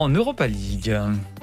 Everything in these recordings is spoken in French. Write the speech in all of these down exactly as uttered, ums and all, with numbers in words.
En Europa League.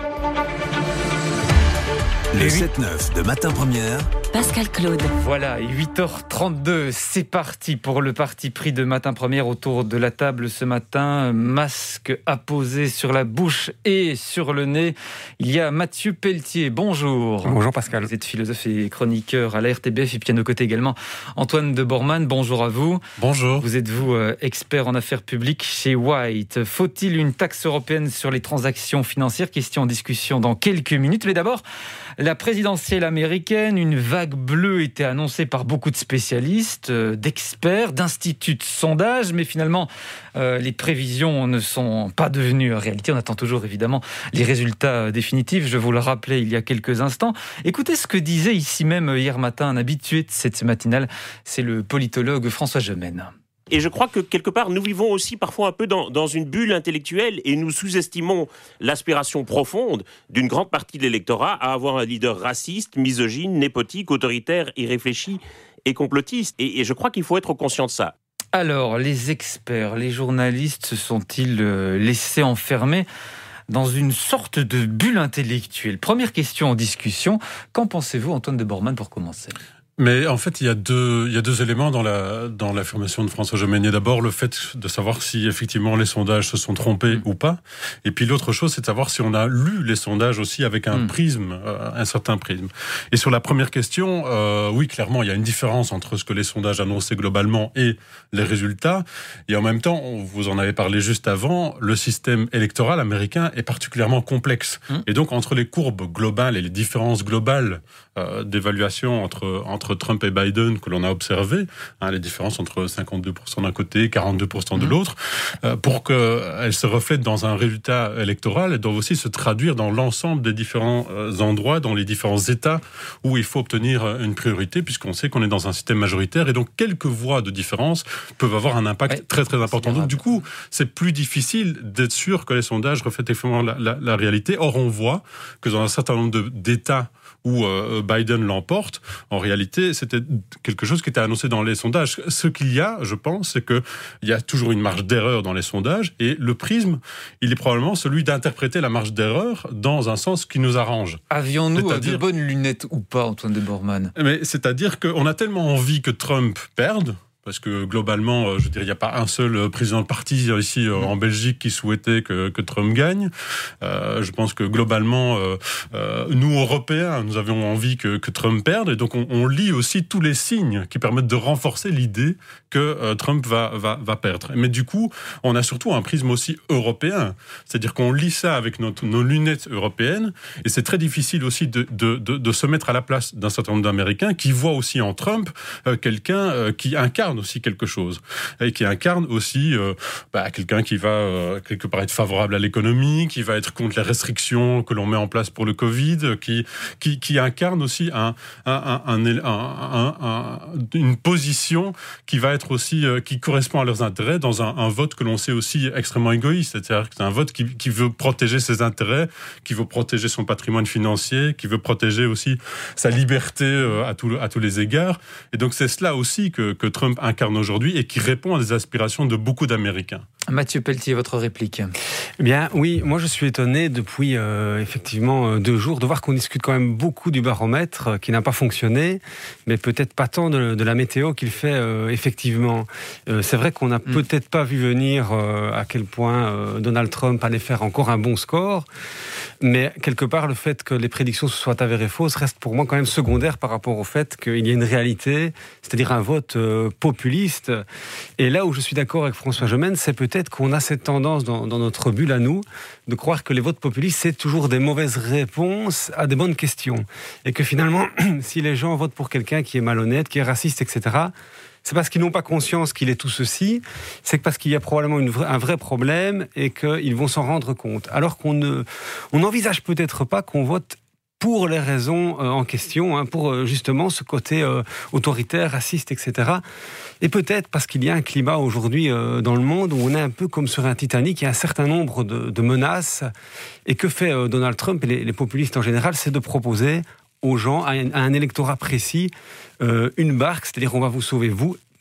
Le sept neuf de Matin Première. Pascal Claude. Voilà, huit heures trente-deux, c'est parti pour le parti pris de Matin Première autour de la table ce matin. Masque apposé sur la bouche et sur le nez. Il y a Mathieu Pelletier, bonjour. Bonjour Pascal. Vous êtes philosophe et chroniqueur à la R T B F et puis à nos côtés également Antoine de Bormann, bonjour à vous. Bonjour. Vous êtes vous euh, expert en affaires publiques chez White. Faut-il une taxe européenne sur les transactions financières? Question en discussion dans quelques minutes. Mais d'abord, la présidentielle américaine, une vague bleue était annoncée par beaucoup de spécialistes, euh, d'experts, d'instituts de sondage, mais finalement, euh, les prévisions ne sont pas devenues réalité. On attend toujours évidemment les résultats définitifs. Je vous le rappelais il y a quelques instants. Écoutez ce que disait ici même hier matin un habitué de cette matinale, c'est le politologue François Gemène. Et je crois que quelque part, nous vivons aussi parfois un peu dans, dans une bulle intellectuelle et nous sous-estimons l'aspiration profonde d'une grande partie de l'électorat à avoir un leader raciste, misogyne, népotique, autoritaire, irréfléchi et complotiste. Et, et je crois qu'il faut être conscient de ça. Alors, les experts, les journalistes se sont-ils laissés enfermer dans une sorte de bulle intellectuelle? Première question en discussion. Qu'en pensez-vous, Antoine de Bormann, pour commencer ? Mais en fait, il y a deux, il y a deux éléments dans la, dans l'affirmation de François Gemène. D'abord, le fait de savoir si effectivement les sondages se sont trompés mmh. ou pas. Et puis l'autre chose, c'est de savoir si on a lu les sondages aussi avec un mmh. prisme, euh, un certain prisme. Et sur la première question, euh, oui, clairement, il y a une différence entre ce que les sondages annonçaient globalement et les résultats. Et en même temps, vous en avez parlé juste avant, le système électoral américain est particulièrement complexe. Mmh. Et donc, entre les courbes globales et les différences globales euh, d'évaluation entre, entre Trump et Biden que l'on a observé, hein, les différences entre cinquante-deux pour cent d'un côté, quarante-deux pour cent de l'autre, euh, pour qu'elles se reflètent dans un résultat électoral, elles doivent aussi se traduire dans l'ensemble des différents euh, endroits, dans les différents États où il faut obtenir une priorité, puisqu'on sait qu'on est dans un système majoritaire, et donc quelques voix de différence peuvent avoir un impact ouais, très très important. Donc du coup, c'est plus difficile d'être sûr que les sondages reflètent effectivement la, la, la réalité. Or, on voit que dans un certain nombre de, d'États où euh, Biden l'emporte, en réalité, c'était quelque chose qui était annoncé dans les sondages. Ce qu'il y a, je pense, c'est qu'il y a toujours une marge d'erreur dans les sondages, et le prisme, il est probablement celui d'interpréter la marge d'erreur dans un sens qui nous arrange. Avions-nous c'est-à-dire... de bonnes lunettes ou pas, Antoine de Bormann ? Mais c'est-à-dire qu'on a tellement envie que Trump perde, parce que globalement, je veux dire, il n'y a pas un seul président de parti ici mmh. en Belgique qui souhaitait que, que Trump gagne. Euh, je pense que globalement, euh, euh, nous Européens, nous avions envie que, que Trump perde, et donc on, on lit aussi tous les signes qui permettent de renforcer l'idée que euh, Trump va, va, va perdre. Mais du coup, on a surtout un prisme aussi européen, c'est-à-dire qu'on lit ça avec notre, nos lunettes européennes, et c'est très difficile aussi de, de, de, de se mettre à la place d'un certain nombre d'Américains qui voient aussi en Trump euh, quelqu'un euh, qui incarne aussi quelque chose, et qui incarne aussi euh, bah, quelqu'un qui va euh, quelque part être favorable à l'économie, qui va être contre les restrictions que l'on met en place pour le Covid, qui, qui, qui incarne aussi un, un, un, un, un, un, une position qui va être aussi, euh, qui correspond à leurs intérêts dans un, un vote que l'on sait aussi extrêmement égoïste, c'est-à-dire que c'est un vote qui, qui veut protéger ses intérêts, qui veut protéger son patrimoine financier, qui veut protéger aussi sa liberté euh, à, tout, à tous les égards. Et donc c'est cela aussi que, que Trump incarne aujourd'hui et qui répond à des aspirations de beaucoup d'Américains. Mathieu Pelletier, votre réplique. Eh bien, oui, moi je suis étonné depuis euh, effectivement deux jours de voir qu'on discute quand même beaucoup du baromètre euh, qui n'a pas fonctionné, mais peut-être pas tant de, de la météo qu'il fait euh, effectivement. Euh, c'est vrai qu'on n'a mm. peut-être pas vu venir euh, à quel point euh, Donald Trump allait faire encore un bon score, mais quelque part le fait que les prédictions se soient avérées fausses reste pour moi quand même secondaire par rapport au fait qu'il y a une réalité, c'est-à-dire un vote euh, populiste. Et là où je suis d'accord avec François Gemène, c'est peut-être qu'on a cette tendance dans, dans notre bulle à nous de croire que les votes populistes, c'est toujours des mauvaises réponses à des bonnes questions. Et que finalement, si les gens votent pour quelqu'un qui est malhonnête, qui est raciste, et cetera, c'est parce qu'ils n'ont pas conscience qu'il est tout ceci, c'est parce qu'il y a probablement une, un vrai problème et qu'ils vont s'en rendre compte. Alors qu'on ne, on n'envisage peut-être pas qu'on vote pour les raisons euh, en question, hein, pour euh, justement ce côté euh, autoritaire, raciste, et cetera. Et peut-être parce qu'il y a un climat aujourd'hui euh, dans le monde où on est un peu comme sur un Titanic, il y a un certain nombre de, de menaces. Et que fait euh, Donald Trump et les, les populistes en général, c'est de proposer aux gens, à un, à un électorat précis, euh, une barque, c'est-à-dire on va vous sauver vous,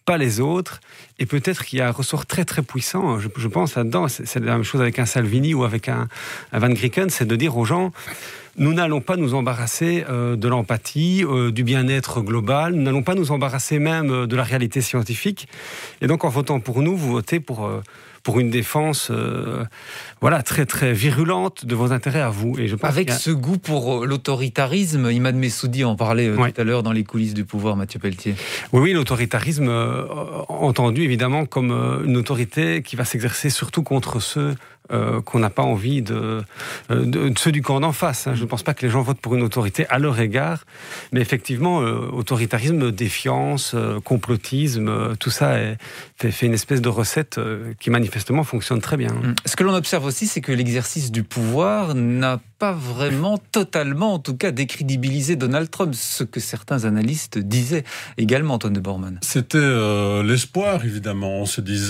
pas les autres. Et peut-être qu'il y a un ressort très très puissant, je, je pense là-dedans, c'est, c'est la même chose avec un Salvini ou avec un, un Van Grieken, c'est de dire aux gens, nous n'allons pas nous embarrasser euh, de l'empathie, euh, du bien-être global, nous n'allons pas nous embarrasser même euh, de la réalité scientifique. Et donc en votant pour nous, vous votez pour... Euh, pour une défense euh, voilà, très, très virulente de vos intérêts à vous. Et je pense Avec a... ce goût pour l'autoritarisme, Imad Messoudi en parlait euh, oui. tout à l'heure dans les coulisses du pouvoir, Mathieu Pelletier. Oui, oui, l'autoritarisme euh, entendu évidemment comme euh, une autorité qui va s'exercer surtout contre ceux Euh, qu'on n'a pas envie de, de, de ceux du camp d'en face. Hein. Je ne pense pas que les gens votent pour une autorité à leur égard, mais effectivement, euh, autoritarisme, défiance, euh, complotisme, euh, tout ça est, fait, fait une espèce de recette euh, qui manifestement fonctionne très bien. Ce que l'on observe aussi, c'est que l'exercice du pouvoir n'a pas vraiment totalement, en tout cas, décrédibilisé Donald Trump, ce que certains analystes disaient également, Antoine de Bormann. C'était euh, l'espoir, évidemment. On se disait,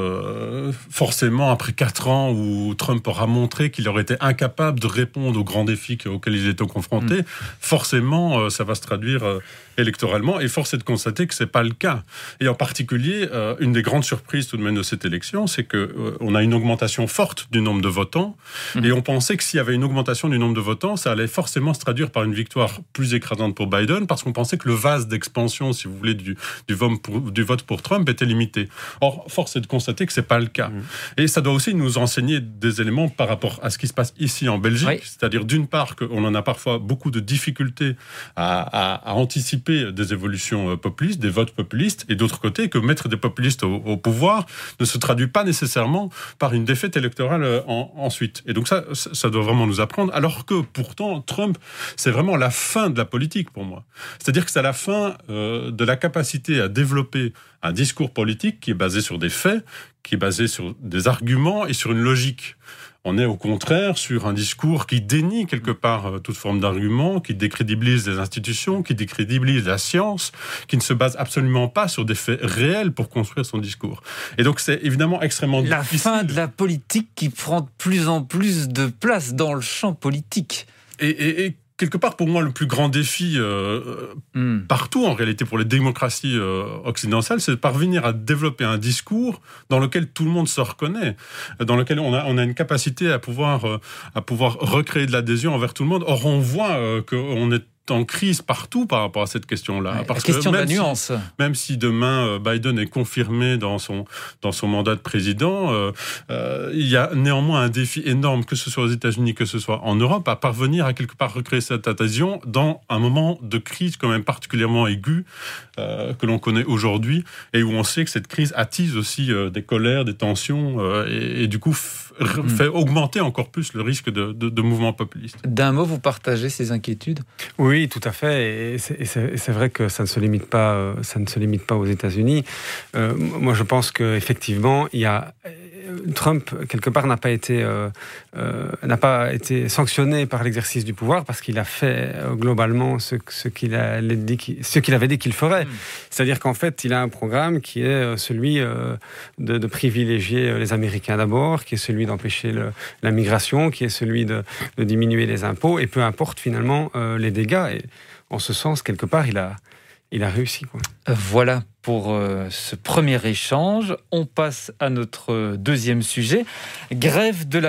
euh, forcément, après quatre ans où Trump aura montré qu'il aurait été incapable de répondre aux grands défis auxquels il était confronté, mmh. forcément, euh, ça va se traduire euh, électoralement. Et force est de constater que c'est pas le cas. Et en particulier, euh, une des grandes surprises tout de même de cette élection, c'est que euh, on a une augmentation forte du nombre de votants. Mmh. Et on pensait que s'il y avait une augmentation du nombre de votants, ça allait forcément se traduire par une victoire plus écrasante pour Biden, parce qu'on pensait que le vase d'expansion, si vous voulez, du, du, vote, pour, du vote pour Trump était limité. Or, force est de constater que c'est pas le cas. Mmh. Et ça doit aussi nous enseigner des éléments par rapport à ce qui se passe ici en Belgique, oui. c'est-à-dire d'une part qu'on en a parfois beaucoup de difficultés à, à, à anticiper des évolutions populistes, des votes populistes, et d'autre côté que mettre des populistes au, au pouvoir ne se traduit pas nécessairement par une défaite électorale en, ensuite. Et donc ça, ça doit vraiment nous apprendre, alors que pourtant Trump, c'est vraiment la fin de la politique pour moi. C'est-à-dire que c'est la fin euh, de la capacité à développer un discours politique qui est basé sur des faits, qui est basé sur des arguments et sur une logique. On est au contraire sur un discours qui dénie quelque part toute forme d'argument, qui décrédibilise les institutions, qui décrédibilise la science, qui ne se base absolument pas sur des faits réels pour construire son discours. Et donc c'est évidemment extrêmement la difficile. La fin de la politique qui prend de plus en plus de place dans le champ politique. Et, et, et quelque part, pour moi, le plus grand défi euh, mm. partout, en réalité, pour les démocraties euh, occidentales, c'est de parvenir à développer un discours dans lequel tout le monde se reconnaît, dans lequel on a, on a une capacité à pouvoir, euh, à pouvoir recréer de l'adhésion envers tout le monde. Or, on voit euh, qu'on est en crise partout par rapport à cette question-là. Ouais, parce la question que de la si, nuance. Même si demain Biden est confirmé dans son, dans son mandat de président, euh, euh, il y a néanmoins un défi énorme, que ce soit aux États-Unis, que ce soit en Europe, à parvenir à quelque part recréer cette adhésion dans un moment de crise quand même particulièrement aiguë euh, que l'on connaît aujourd'hui et où on sait que cette crise attise aussi euh, des colères, des tensions euh, et, et du coup f- mmh. fait augmenter encore plus le risque de, de, de mouvements populistes. D'un mot, vous partagez ces inquiétudes ? Oui. Oui, tout à fait. Et c'est, et c'est, et c'est vrai que ça ne se limite pas, euh, ça ne se limite pas aux États-Unis. Euh, moi, je pense qu'effectivement, il y a Trump quelque part n'a pas été euh, euh, n'a pas été sanctionné par l'exercice du pouvoir parce qu'il a fait euh, globalement ce, ce qu'il a dit, ce qu'il avait dit qu'il ferait. Mmh. C'est-à-dire qu'en fait, il a un programme qui est celui euh, de, de privilégier les Américains d'abord, qui est celui d'empêcher le, la migration, qui est celui de, de diminuer les impôts, et peu importe finalement euh, les dégâts. Et en ce sens, quelque part, il a il a réussi, quoi. Voilà pour euh, ce premier échange. On passe à notre deuxième sujet. Grève de la